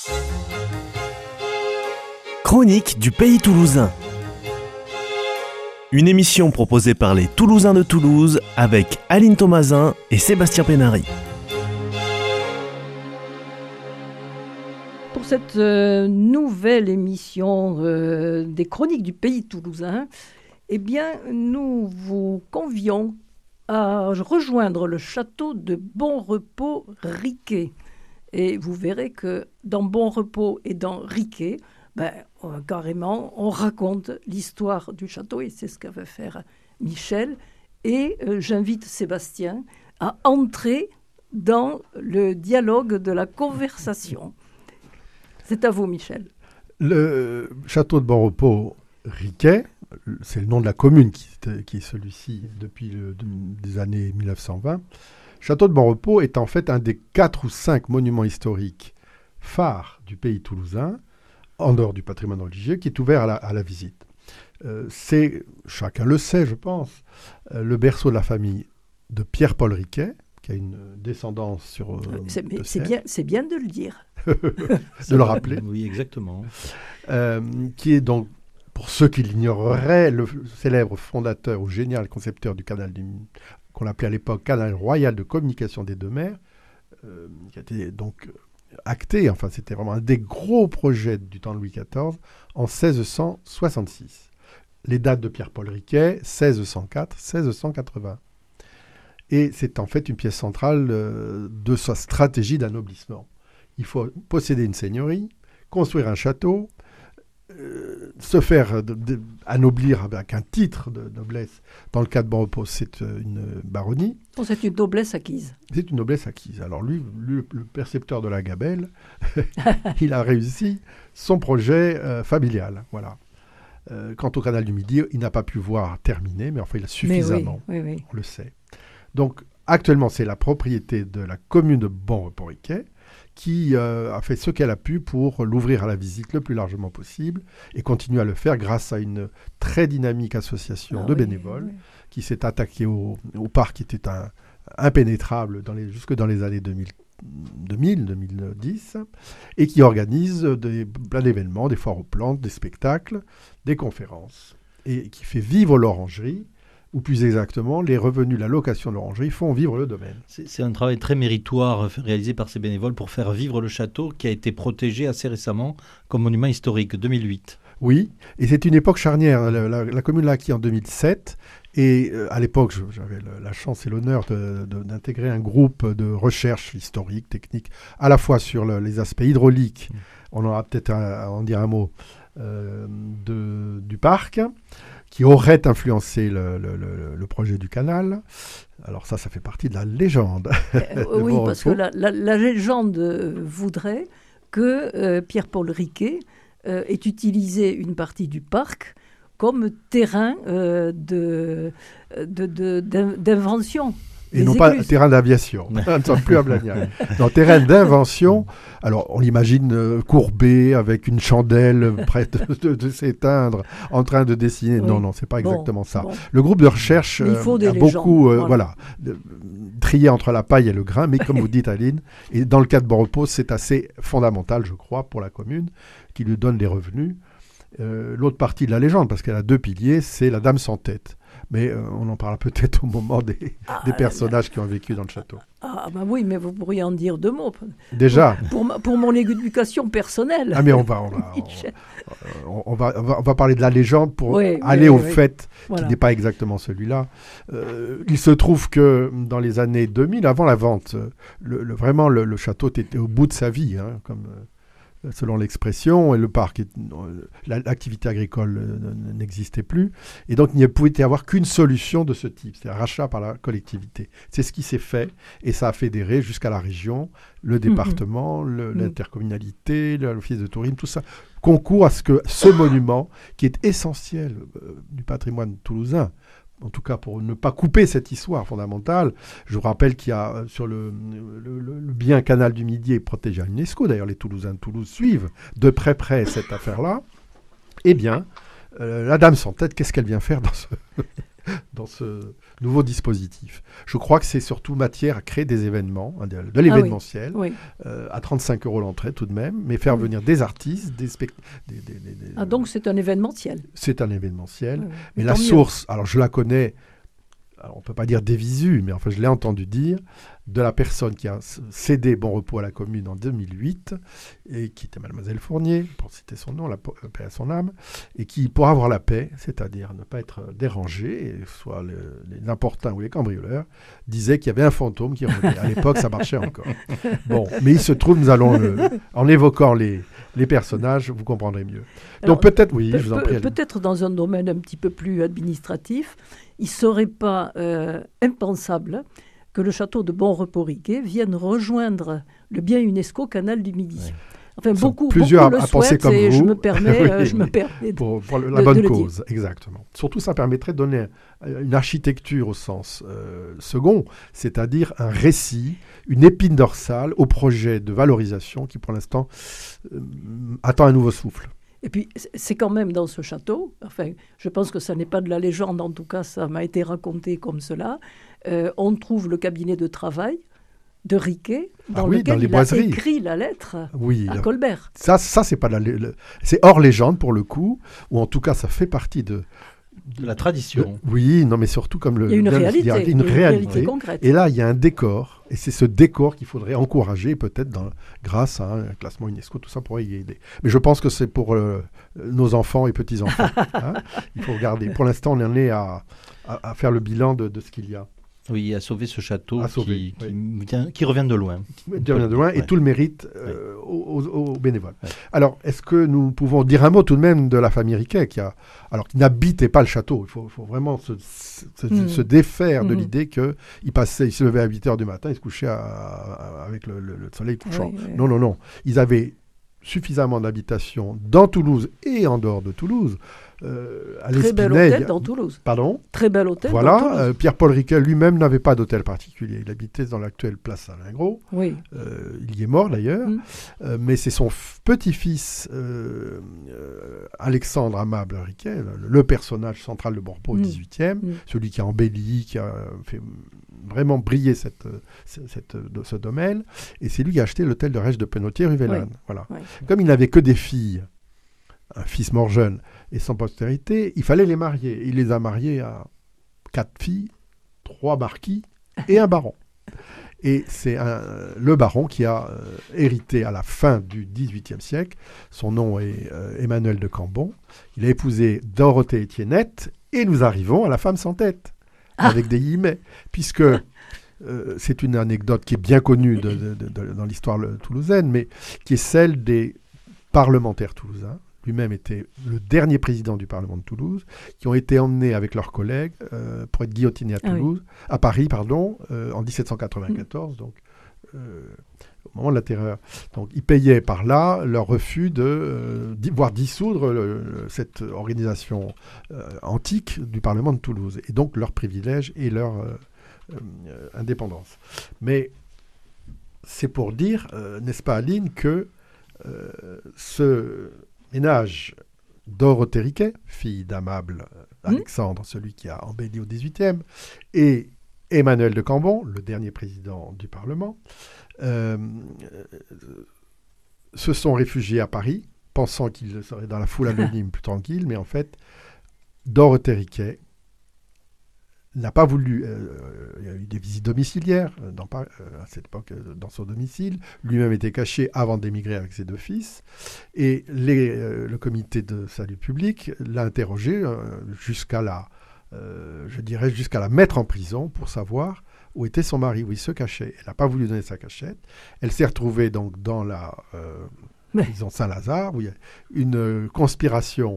Chronique du Pays Toulousain. Une émission proposée par les Toulousains de Toulouse avec Aline Thomasin et Sébastien Pénary. Pour cette nouvelle émission des Chroniques du Pays Toulousain, eh bien, nous vous convions à rejoindre le château de Bonrepos Riquet. Et vous verrez que dans Bonrepos et dans Riquet, carrément, on raconte l'histoire du château et c'est ce qu'a fait faire Michel. Et j'invite Sébastien à entrer dans le dialogue de la conversation. C'est à vous, Michel. Le château de Bonrepos Riquet, c'est le nom de la commune qui est celui-ci depuis des années 1920. Château de Bonrepos est en fait un des 4 ou 5 monuments historiques phares du pays toulousain, en dehors du patrimoine religieux, qui est ouvert à la visite. C'est, chacun le sait, je pense, le berceau de la famille de Pierre-Paul Riquet, qui a une descendance sur... c'est bien de le dire. De le rappeler. Oui, exactement. Qui est donc, pour ceux qui l'ignoreraient, le célèbre fondateur ou génial concepteur du canal qu'on appelait à l'époque Canal Royal de Communication des Deux Mers, qui a été donc acté, enfin c'était vraiment un des gros projets du temps de Louis XIV, en 1666. Les dates de Pierre-Paul Riquet, 1604-1680. Et c'est en fait une pièce centrale de sa stratégie d'anoblissement. Il faut posséder une seigneurie, construire un château, se faire anoblir avec un titre de noblesse. Dans le cas de Bonrepos, c'est une baronnie. Bon, c'est une noblesse acquise. C'est une noblesse acquise. Alors lui, le percepteur de la gabelle, il a réussi son projet familial. Voilà. Quant au canal du Midi, il n'a pas pu voir terminer, mais enfin il a suffisamment, oui. On le sait. Donc actuellement, c'est la propriété de la commune de Bonrepos Riquet, qui a fait ce qu'elle a pu pour l'ouvrir à la visite le plus largement possible et continue à le faire grâce à une très dynamique association de bénévoles qui s'est attaquée au parc qui était impénétrable jusque dans les années 2010 et qui organise plein d'événements, des foires aux plantes, des spectacles, des conférences et qui fait vivre l'orangerie. Ou plus exactement, les revenus de la location de l'orangerie font vivre le domaine. C'est un travail très méritoire réalisé par ces bénévoles pour faire vivre le château qui a été protégé assez récemment comme monument historique, 2008. Oui, et c'est une époque charnière. La commune l'a acquis en 2007. Et à l'époque, j'avais la chance et l'honneur d'intégrer un groupe de recherche historique, technique, à la fois sur les aspects hydrauliques, on aura peut-être à en dire un mot, du parc, qui aurait influencé le projet du canal. Alors ça fait partie de la légende. Oui, parce que la légende voudrait que Pierre-Paul Riquet ait utilisé une partie du parc comme terrain d'invention. Et non pas terrain d'aviation. Nous ne sommes plus à Blagnac. Non, terrain d'invention. Alors, on l'imagine courbé, avec une chandelle prête de s'éteindre, en train de dessiner. Oui. Non, c'est pas exactement ça. Bon. Le groupe de recherche a beaucoup trié entre la paille et le grain, mais comme vous dites, Aline, et dans le cas de Bonrepos, c'est assez fondamental, je crois, pour la commune, qui lui donne des revenus. L'autre partie de la légende, parce qu'elle a 2 piliers, c'est la Dame sans tête. Mais on en parlera peut-être au moment des personnages qui ont vécu dans le château. Oui, mais vous pourriez en dire 2 mots. Déjà. Pour mon éducation personnelle. Mais on va parler de la légende pour aller au fait, qui n'est pas exactement celui-là. Il se trouve que dans les années 2000, avant la vente, vraiment le château était au bout de sa vie, comme... selon l'expression, et le parc, l'activité agricole n'existait plus. Et donc, il ne pouvait y avoir qu'une solution de ce type, c'est un rachat par la collectivité. C'est ce qui s'est fait, et ça a fédéré jusqu'à la région, le département, l'intercommunalité, l'office de tourisme, tout ça concourt à ce que ce monument, qui est essentiel du patrimoine toulousain, en tout cas pour ne pas couper cette histoire fondamentale. Je vous rappelle qu'il y a sur le bien canal du Midi est protégé à l'UNESCO. D'ailleurs, les Toulousains de Toulouse suivent de près cette affaire-là. Eh bien, la Dame sans tête, qu'est-ce qu'elle vient faire dans ce... dans ce nouveau dispositif. Je crois que c'est surtout matière à créer des événements, de l'événementiel, à 35 € l'entrée tout de même, mais faire venir des artistes, des spectacles. Donc c'est un événementiel. C'est un événementiel. Mais la source, alors je la connais, alors on ne peut pas dire des visus, mais enfin je l'ai entendu dire, de la personne qui a cédé Bon Repos à la commune en 2008, et qui était Mademoiselle Fournier, pour citer son nom, la paix à son âme, et qui, pour avoir la paix, c'est-à-dire ne pas être dérangé, soit les importuns ou les cambrioleurs, disait qu'il y avait un fantôme qui revenait. À l'époque, ça marchait encore. Bon, mais il se trouve, nous allons, en évoquant les personnages, vous comprendrez mieux. Alors, donc peut-être, oui, je vous en prie. Peut-être dans un domaine un petit peu plus administratif, il ne serait pas impensable que le château de Bon Repos-Riquet vienne rejoindre le bien UNESCO Canal du Midi. Oui. Enfin, beaucoup le souhaitent comme et vous. je me permets, pour la bonne cause, exactement. Surtout, ça permettrait de donner une architecture au sens second, c'est-à-dire un récit, une épine dorsale au projet de valorisation qui, pour l'instant, attend un nouveau souffle. Et puis, c'est quand même dans ce château, enfin, je pense que ça n'est pas de la légende, en tout cas, ça m'a été raconté comme cela, on trouve le cabinet de travail de Riquet, dans lequel il a écrit la lettre à Colbert. Ça c'est pas c'est hors légende pour le coup, ou en tout cas, ça fait partie de la tradition. Oui, non, mais surtout comme il y a une réalité concrète. Et là, il y a un décor, et c'est ce décor qu'il faudrait encourager, peut-être grâce à un classement UNESCO, tout ça pourrait y aider. Mais je pense que c'est pour nos enfants et petits-enfants. Hein. Il faut regarder. Pour l'instant, on en est à faire le bilan de ce qu'il y a. Oui, à sauver ce château qui revient de loin. Qui revient de loin, et tout le mérite aux bénévoles. Ouais. Alors, est-ce que nous pouvons dire un mot tout de même de la famille Riquet, qui n'habitait pas le château. Il faut vraiment se défaire de l'idée qu'il se levait à 8h du matin, il se couchait avec le soleil couchant. Non. Ils avaient suffisamment d'habitations dans Toulouse et en dehors de Toulouse. Très bel hôtel dans Toulouse. Pardon ? Très bel hôtel dans Toulouse. Pierre-Paul Riquet lui-même n'avait pas d'hôtel particulier. Il habitait dans l'actuelle place Salingro. Oui. Il y est mort d'ailleurs. Mais c'est son petit-fils Alexandre Amable Riquet, le personnage central de Bon Repos au XVIIIe, celui qui a embelli, qui a fait vraiment briller ce domaine. Et c'est lui qui a acheté l'hôtel de Rèche de Penautier rue Vélane. Oui. Voilà. Oui. Comme il n'avait que des filles, un fils mort jeune et sans postérité, il fallait les marier. Il les a mariés à 4 filles, 3 marquis et un baron. Et c'est le baron qui a hérité à la fin du XVIIIe siècle. Son nom est Emmanuel de Cambon. Il a épousé Dorothée Étiennette et nous arrivons à la femme sans tête, avec des guillemets, puisque c'est une anecdote qui est bien connue dans l'histoire toulousaine, mais qui est celle des parlementaires toulousains. Lui-même était le dernier président du Parlement de Toulouse, qui ont été emmenés avec leurs collègues pour être guillotinés à Paris, en 1794, donc au moment de la Terreur. Donc ils payaient par là leur refus de voire dissoudre cette organisation antique du Parlement de Toulouse, et donc leurs privilèges et leur indépendance. Mais c'est pour dire, n'est-ce pas Aline, que ce ménage Dorothée Riquet, fille d'Amable Alexandre, celui qui a embelli au XVIIIe, et Emmanuel de Cambon, le dernier président du Parlement, se sont réfugiés à Paris, pensant qu'ils seraient dans la foule anonyme plus tranquille, mais en fait, Dorothée Riquet n'a pas voulu. Il y a eu des visites domiciliaires à cette époque dans son domicile. Lui-même était caché avant d'émigrer avec ses 2 fils. Et le comité de salut public l'a interrogé jusqu'à la mettre en prison pour savoir où était son mari, où il se cachait. Elle n'a pas voulu donner sa cachette. Elle s'est retrouvée donc dans la prison Saint-Lazare, où il y a une conspiration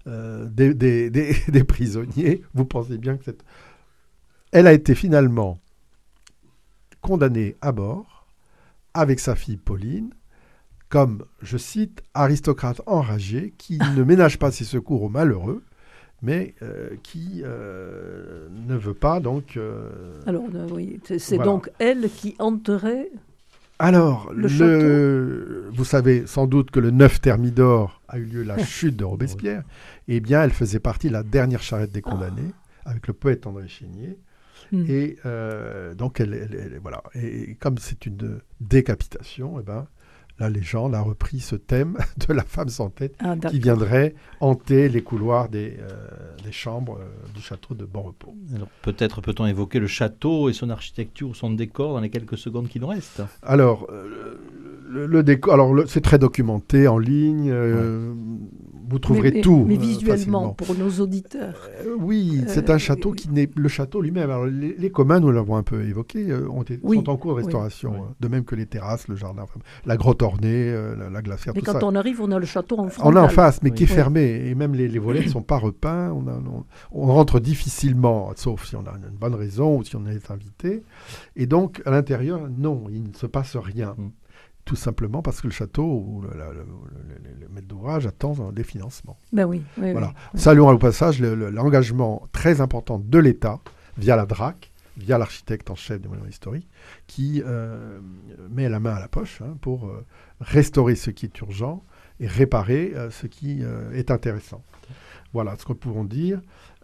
des prisonniers. Vous pensez bien que elle a été finalement condamnée à mort avec sa fille Pauline, comme, je cite, aristocrate enragé qui ne ménage pas ses secours aux malheureux, mais qui ne veut pas donc... Alors, oui, c'est donc elle qui hanterait... Alors, vous savez sans doute que le 9 Thermidor a eu lieu la chute de Robespierre. Eh bien, elle faisait partie de la dernière charrette des condamnés, avec le poète André Chénier. Et donc, voilà. Et comme c'est une décapitation, la légende a repris ce thème de la femme sans tête qui viendrait hanter les couloirs des chambres du château de Bonrepos. Alors, peut-être peut-on évoquer le château et son architecture, son décor dans les quelques secondes qui nous restent. Alors, le décor, c'est très documenté en ligne. Vous trouverez tout. Mais visuellement, facilement. pour nos auditeurs. Oui, c'est un château qui n'est... Le château lui-même, alors les communs, nous l'avons un peu évoqué, sont en cours de restauration. De même que les terrasses, le jardin, la grotte ornée, la glacière, mais tout ça. Mais quand on arrive, on a le château en frontal. On est en face, mais qui est fermé. Et même les volets ne sont pas repeints. On rentre difficilement, sauf si on a une bonne raison ou si on est invité. Et donc, à l'intérieur, non, il ne se passe rien. Tout simplement parce que le château ou le maître d'ouvrage attend des financements. Ben oui. Voilà. Saluons au passage l'engagement très important de l'État via la DRAC, via l'architecte en chef des monuments historiques, qui met la main à la poche pour restaurer ce qui est urgent et réparer ce qui est intéressant. Voilà ce que nous pouvons dire.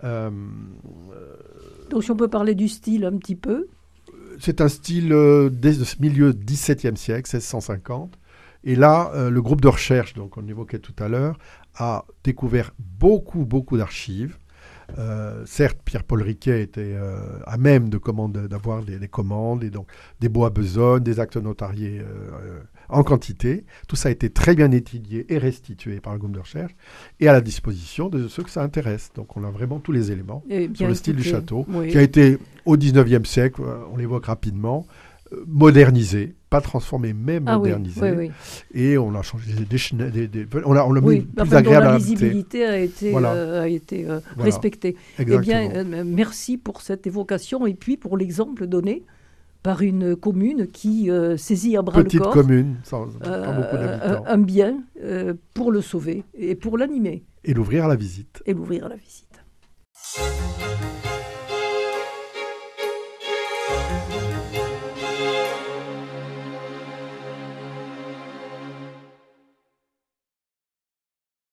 Donc si on peut parler du style un petit peu. C'est un style dès ce milieu XVIIe siècle, 1650. Et là, le groupe de recherche, donc on évoquait tout à l'heure, a découvert beaucoup d'archives. Certes, Pierre-Paul Riquet était à même d'avoir des commandes, et donc des baux à besogne, des actes notariés en quantité. Tout ça a été très bien étudié et restitué par le groupe de recherche et à la disposition de ceux que ça intéresse. Donc on a vraiment tous les éléments sur le style du château, qui a été au XIXe siècle, on l'évoque rapidement, modernisé, pas transformé, mais modernisé. Et on a changé on l'a mis plus agréable à la visibilité a été respectée. Exactement. Eh bien, merci pour cette évocation et puis pour l'exemple donné par une commune qui saisit à bras le corps. Petite commune, pas beaucoup d'habitants. Un bien pour le sauver et pour l'animer. Et l'ouvrir à la visite.